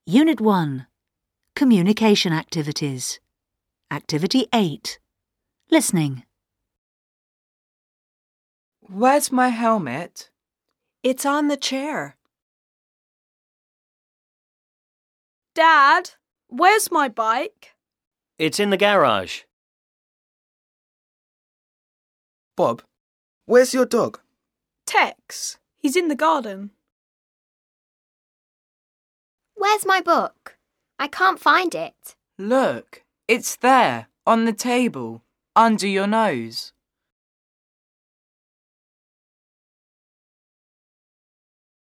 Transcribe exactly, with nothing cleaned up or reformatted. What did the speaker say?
Unit one. Communication activities. Activity eight. Listening. Where's my helmet? It's on the chair. Dad, where's my bike? It's in the garage. Bob, where's your dog? Tex, he's in the garden. Where's my book? I can't find it. Look, it's there, on the table, under your nose.